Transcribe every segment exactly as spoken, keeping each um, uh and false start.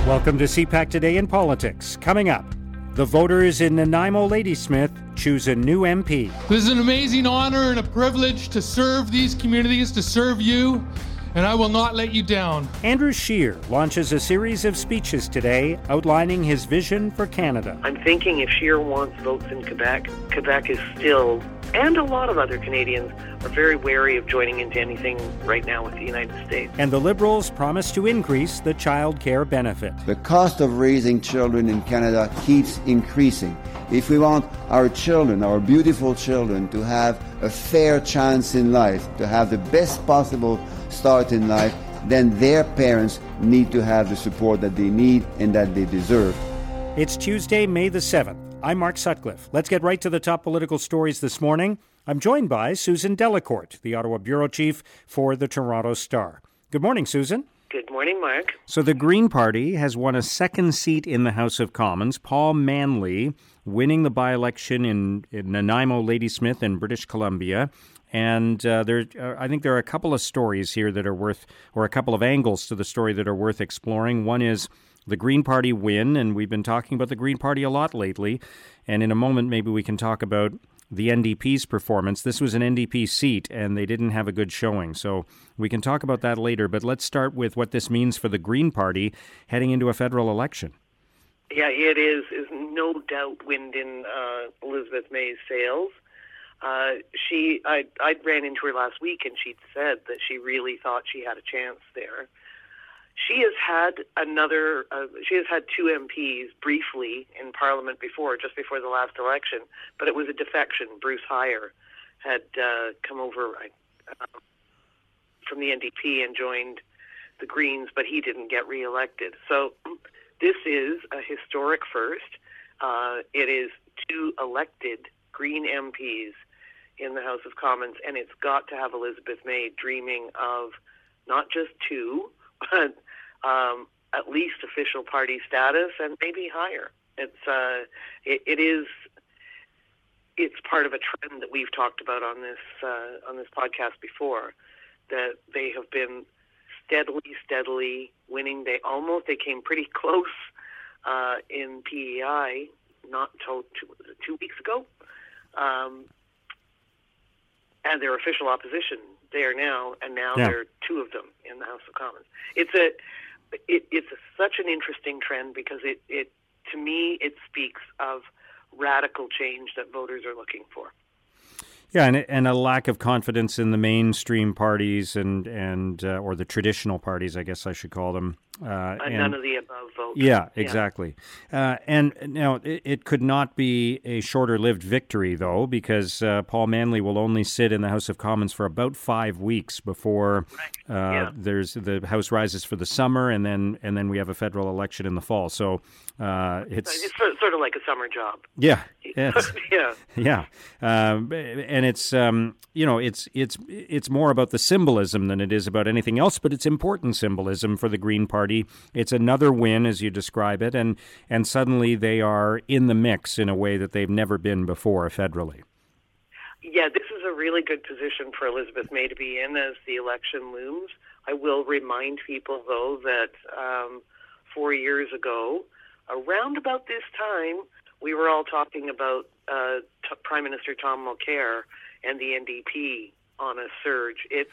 Welcome to C PAC Today in Politics. Coming up, the voters in Nanaimo Ladysmith choose a new M P. This is an amazing honor and a privilege to serve these communities, to serve you, and I will not let you down. Andrew Scheer launches a series of speeches today outlining his vision for Canada. I'm thinking if Scheer wants votes in Quebec, Quebec is still, and a lot of other Canadians, are very wary of joining into anything right now with the United States. And the Liberals promise to increase the child care benefit. The cost of raising children in Canada keeps increasing. If we want our children, our beautiful children, to have a fair chance in life, to have the best possible start in life, then their parents need to have the support that they need and that they deserve. It's Tuesday, May the seventh. I'm Mark Sutcliffe. Let's get right to the top political stories this morning. I'm joined by Susan Delacourt, the Ottawa bureau chief for the Toronto Star. Good morning, Susan. Good morning, Mark. So the Green Party has won a second seat in the House of Commons. Paul Manly winning the by-election in, in Nanaimo Ladysmith in British Columbia. And uh, there, uh, I think there are a couple of stories here that are worth, or a couple of angles to the story that are worth exploring. One is the Green Party win, and we've been talking about the Green Party a lot lately. And in a moment, maybe we can talk about the N D P's performance. This was an N D P seat, and they didn't have a good showing. So we can talk about that later. But let's start with what this means for the Green Party heading into a federal election. Yeah, it is, is no doubt wind in uh, Elizabeth May's sails. Uh, she, I, I ran into her last week, and she'd said that she really thought she had a chance there. She has had another, uh, she has had two M Ps briefly in Parliament before, just before the last election, but it was a defection. Bruce Heyer had uh, come over uh, from the N D P and joined the Greens, but he didn't get reelected. So this is a historic first. Uh, it is two elected Green M Ps in the House of Commons, and it's got to have Elizabeth May dreaming of not just two, but um, at least official party status and maybe higher. It's uh, it, it is it's part of a trend that we've talked about on this uh, on this podcast before, that they have been steadily, steadily winning. They almost they came pretty close uh, in P E I not until two, two weeks ago. Um, and their official opposition there now, and now yeah. there are two of them in the House of Commons. It's a, it, it's a, such an interesting trend because it, it, to me, it speaks of radical change that voters are looking for. Yeah, and and a lack of confidence in the mainstream parties and and uh, or the traditional parties, I guess I should call them. Uh, and, none of the above votes. Yeah, exactly. Yeah. Uh, and now it, it could not be a shorter-lived victory, though, because uh, Paul Manly will only sit in the House of Commons for about five weeks before uh, yeah. there's the House rises for the summer, and then and then we have a federal election in the fall. So uh, it's it's sort of like a summer job. Yeah. Yes. yeah. Yeah. Um, and it's um, you know it's it's it's more about the symbolism than it is about anything else, but it's important symbolism for the Green Party. It's another win, as you describe it, and and suddenly they are in the mix in a way that they've never been before federally. Yeah, this is a really good position for Elizabeth May to be in as the election looms. I will remind people, though, that um, four years ago, around about this time, we were all talking about uh, t- Prime Minister Tom Mulcair and the N D P on a surge. It's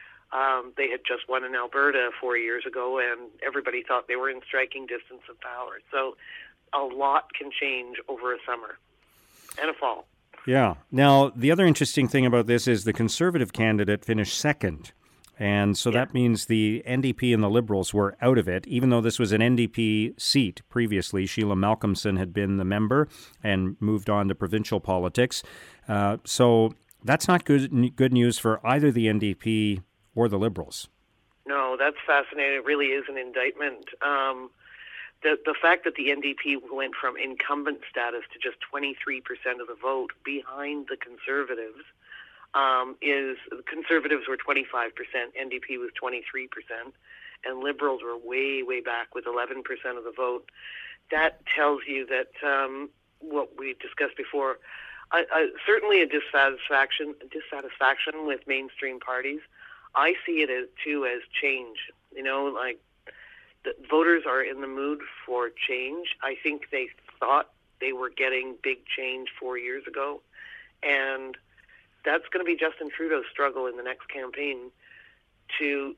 Um, they had just won in Alberta four years ago, and everybody thought they were in striking distance of power. So a lot can change over a summer and a fall. Yeah. Now, the other interesting thing about this is the Conservative candidate finished second. And so yeah. that means the N D P and the Liberals were out of it, even though this was an N D P seat previously. Sheila Malcolmson had been the member and moved on to provincial politics. Uh, so that's not good, good news for either the N D P or the Liberals. No, that's fascinating. It really is an indictment. Um, the the fact that the N D P went from incumbent status to just twenty-three percent of the vote behind the Conservatives um, is, the Conservatives were twenty-five percent, N D P was twenty-three percent, and Liberals were way, way back with eleven percent of the vote. That tells you that um, what we discussed before, uh, uh, certainly a dissatisfaction, dissatisfaction with mainstream parties. I see it as too as change. You know, like the voters are in the mood for change. I think they thought they were getting big change four years ago, and that's going to be Justin Trudeau's struggle in the next campaign to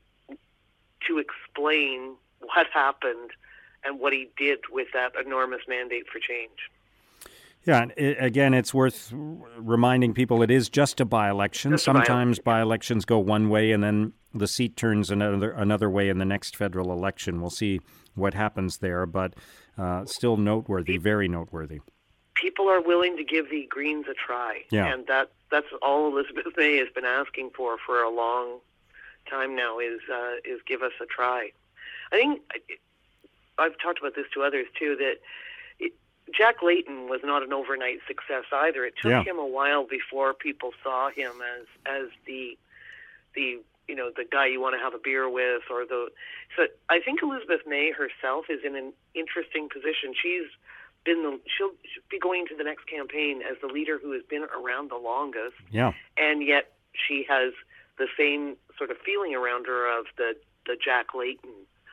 to explain what happened and what he did with that enormous mandate for change. Yeah, it, again, it's worth reminding people it is just a by-election. Just a Sometimes by-election. by-elections go one way and then the seat turns another another way in the next federal election. We'll see what happens there, but uh, still noteworthy, very noteworthy. People are willing to give the Greens a try, Yeah. and that that's all Elizabeth May has been asking for for a long time now, is uh, is give us a try. I think, I've talked about this to others too, that it, Jack Layton was not an overnight success either. It took Yeah. him a while before people saw him as as the the you know the guy you want to have a beer with, or the. So I think Elizabeth May herself is in an interesting position. She's been the she'll, she'll be going to the next campaign as the leader who has been around the longest, Yeah. and yet she has the same sort of feeling around her of the the Jack Layton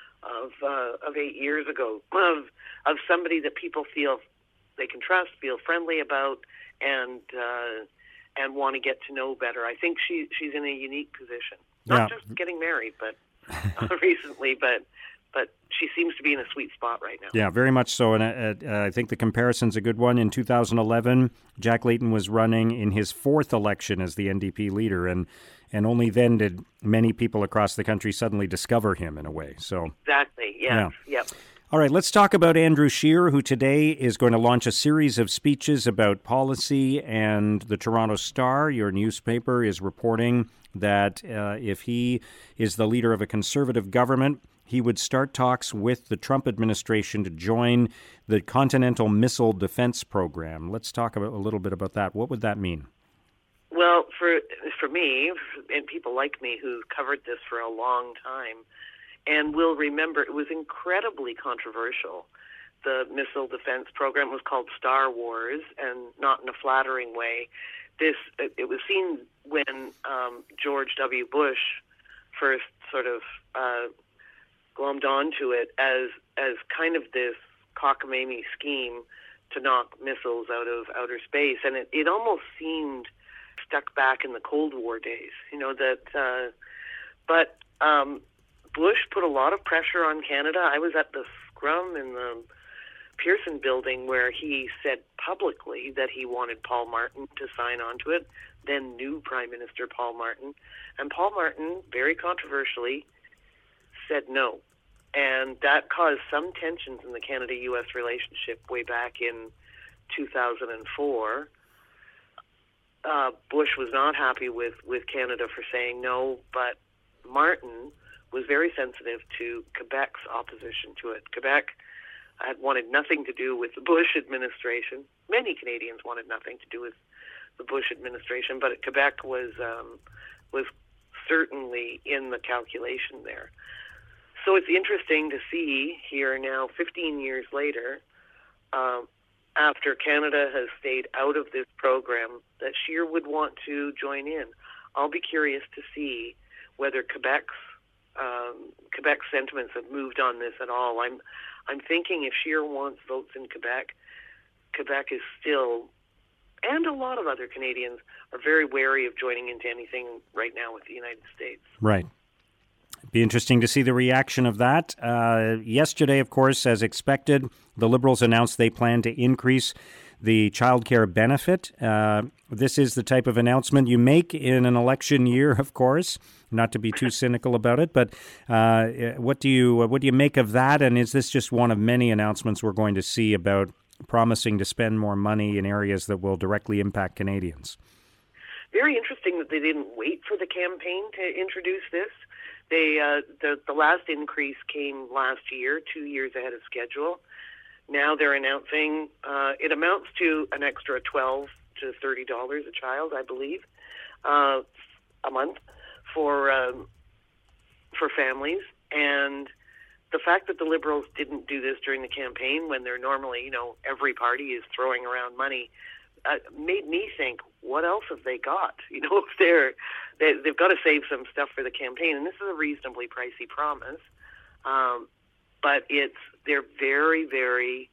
of uh, of eight years ago, of of somebody that people feel they can trust, feel friendly about, and uh, and want to get to know better. I think she she's in a unique position. Not Yeah. just getting married, but uh, recently, but but she seems to be in a sweet spot right now. Yeah, very much so. And uh, uh, I think the comparison's a good one. In two thousand eleven, Jack Layton was running in his fourth election as the N D P leader, and and only then did many people across the country suddenly discover him in a way. So Exactly. Yeah. Yeah. Yep. all right, let's talk about Andrew Scheer, who today is going to launch a series of speeches about policy. And the Toronto Star, your newspaper, is reporting that uh, if he is the leader of a conservative government, he would start talks with the Trump administration to join the Continental Missile Defense Program. Let's talk about, a little bit about that. What would that mean? Well, for for me, and people like me who covered this for a long time, and will remember, it was incredibly controversial. The missile defense program was called Star Wars, and not in a flattering way. This it was seen when um, George W. Bush first sort of uh, glommed onto it as as kind of this cockamamie scheme to knock missiles out of outer space, and it, it almost seemed stuck back in the Cold War days, you know, that, uh, but um, Bush put a lot of pressure on Canada. I was at the scrum in the Pearson building where he said publicly that he wanted Paul Martin to sign on to it, then new Prime Minister Paul Martin. And Paul Martin, very controversially, said no. And that caused some tensions in the Canada-U S relationship way back in two thousand four. Uh, Bush was not happy with, with Canada for saying no, but Martin was very sensitive to Quebec's opposition to it. Quebec had wanted nothing to do with the Bush administration. Many Canadians wanted nothing to do with the Bush administration, but Quebec was um, was certainly in the calculation there. So it's interesting to see here now, fifteen years later, um, after Canada has stayed out of this program, that Scheer would want to join in. I'll be curious to see whether Quebec's um, Quebec's sentiments have moved on this at all. I'm I'm thinking if Scheer wants votes in Quebec, Quebec is still, and a lot of other Canadians are very wary of joining into anything right now with the United States. Right. Be interesting to see the reaction of that. Uh, yesterday, of course, as expected, the Liberals announced they plan to increase the child care benefit. Uh, this is the type of announcement you make in an election year, of course, not to be too cynical about it. But uh, what do you what do you make of that? And is this just one of many announcements we're going to see about promising to spend more money in areas that will directly impact Canadians? Very interesting that they didn't wait for the campaign to introduce this. They uh, the the last increase came last year, two years ahead of schedule. Now they're announcing uh, it amounts to an extra twelve to thirty dollars a child, I believe, uh, a month for um, for families. And the fact that the Liberals didn't do this during the campaign, when they're normally, you know, every party is throwing around money, uh, made me think, what else have they got? You know, if they're they, they've got to save some stuff for the campaign, and this is a reasonably pricey promise. Um, but it's they're very, very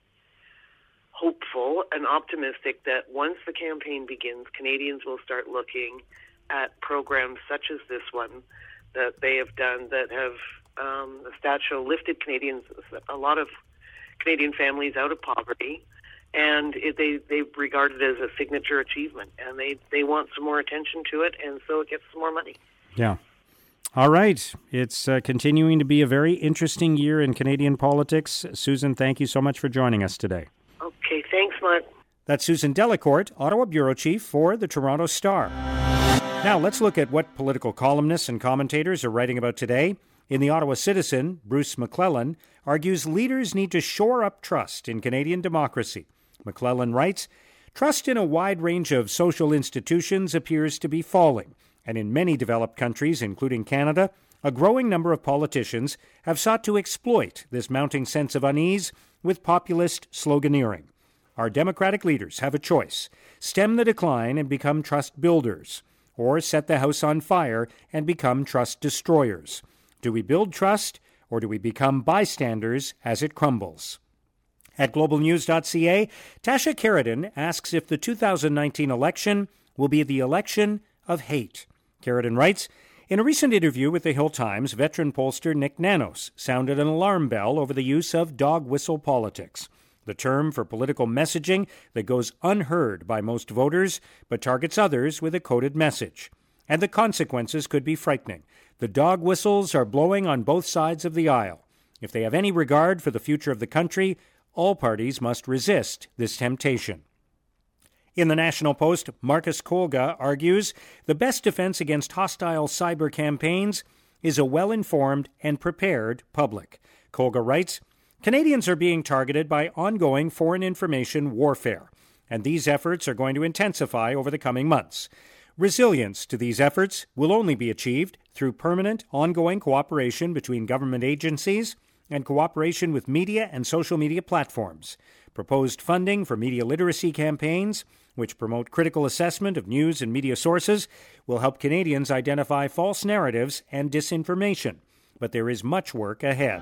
hopeful and optimistic that once the campaign begins, Canadians will start looking at programs such as this one that they have done that have um, statue lifted Canadians, a lot of Canadian families out of poverty, and it, they they regard it as a signature achievement, and they, they want some more attention to it, and so it gets some more money. Yeah. All right. It's uh, continuing to be a very interesting year in Canadian politics. Susan, thank you so much for joining us today. Okay, thanks, Mark. That's Susan Delacourt, Ottawa Bureau Chief for the Toronto Star. Now, let's look at what political columnists and commentators are writing about today. In the Ottawa Citizen, Bruce McClellan argues leaders need to shore up trust in Canadian democracy. McClellan writes, "Trust in a wide range of social institutions appears to be falling, and in many developed countries, including Canada, a growing number of politicians have sought to exploit this mounting sense of unease with populist sloganeering. Our democratic leaders have a choice: stem the decline and become trust builders, or set the house on fire and become trust destroyers. Do we build trust, or do we become bystanders as it crumbles?" At global news dot c a, Tasha Keridan asks if the two thousand nineteen election will be the election of hate. Keridan writes, "In a recent interview with the Hill Times, veteran pollster Nick Nanos sounded an alarm bell over the use of dog whistle politics, the term for political messaging that goes unheard by most voters but targets others with a coded message. And the consequences could be frightening. The dog whistles are blowing on both sides of the aisle. If they have any regard for the future of the country, all parties must resist this temptation." In the National Post, Marcus Kolga argues the best defense against hostile cyber campaigns is a well-informed and prepared public. Kolga writes, "Canadians are being targeted by ongoing foreign information warfare, and these efforts are going to intensify over the coming months. Resilience to these efforts will only be achieved through permanent, ongoing cooperation between government agencies and cooperation with media and social media platforms. Proposed funding for media literacy campaigns, which promote critical assessment of news and media sources, will help Canadians identify false narratives and disinformation. But there is much work ahead."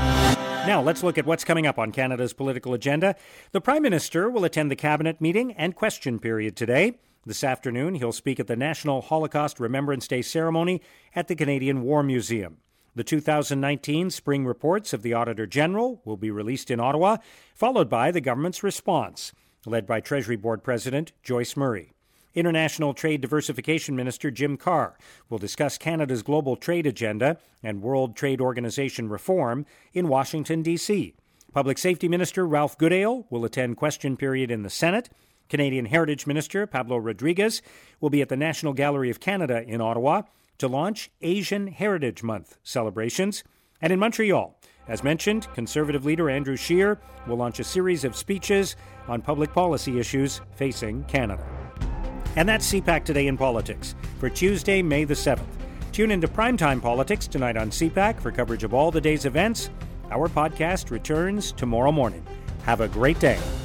Now, let's look at what's coming up on Canada's political agenda. The Prime Minister will attend the Cabinet meeting and question period today. This afternoon, he'll speak at the National Holocaust Remembrance Day ceremony at the Canadian War Museum. The two thousand nineteen spring reports of the Auditor General will be released in Ottawa, followed by the government's response, led by Treasury Board President Joyce Murray. International Trade Diversification Minister Jim Carr will discuss Canada's global trade agenda and World Trade Organization reform in Washington, D C Public Safety Minister Ralph Goodale will attend question period in the Senate. Canadian Heritage Minister Pablo Rodriguez will be at the National Gallery of Canada in Ottawa to launch Asian Heritage Month celebrations. And in Montreal, as mentioned, Conservative leader Andrew Scheer will launch a series of speeches on public policy issues facing Canada. And that's C PAC Today in Politics for Tuesday, May the seventh. Tune into Primetime Politics tonight on C PAC for coverage of all the day's events. Our podcast returns tomorrow morning. Have a great day.